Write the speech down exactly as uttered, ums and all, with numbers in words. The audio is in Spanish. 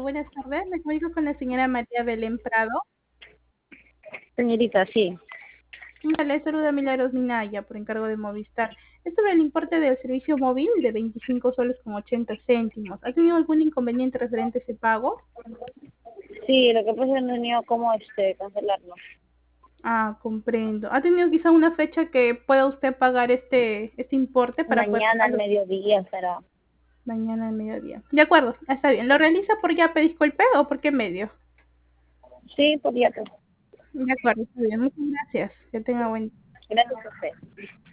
Buenas tardes, me comunico con la señora María Belén Prado. Señorita, sí. Le saluda Milagros Minaya por encargo de Movistar. Es sobre el importe del servicio móvil de veinticinco soles con ochenta céntimos. ¿Ha tenido algún inconveniente referente a ese pago? Sí, lo que pasa es que no tenía cómo este, cancelarlo. Ah, comprendo. ¿Ha tenido quizá una fecha que pueda usted pagar este, este importe para poder Mañana al pagarlo mediodía será. mañana al mediodía? De acuerdo, está bien. ¿Lo realiza por Yape Disculpe o por qué medio? Sí, podría. De acuerdo, está bien. Muchas gracias. Que tenga buen día. Gracias a usted.